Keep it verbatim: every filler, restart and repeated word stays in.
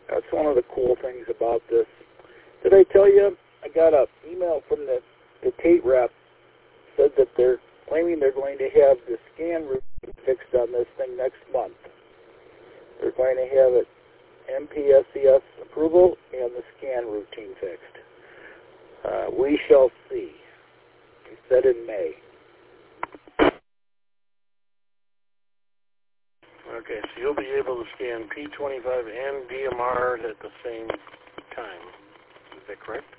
That's one of the cool things about this. Did I tell you, I got an email from the, the Tate rep, said that they're claiming they're going to have the scan routine fixed on this thing next month. They're going to have it M P S C S approval and the scan routine fixed. Uh, we shall see. He said in May. Okay, so you'll be able to scan P twenty-five and D M R at the same time. Is that correct?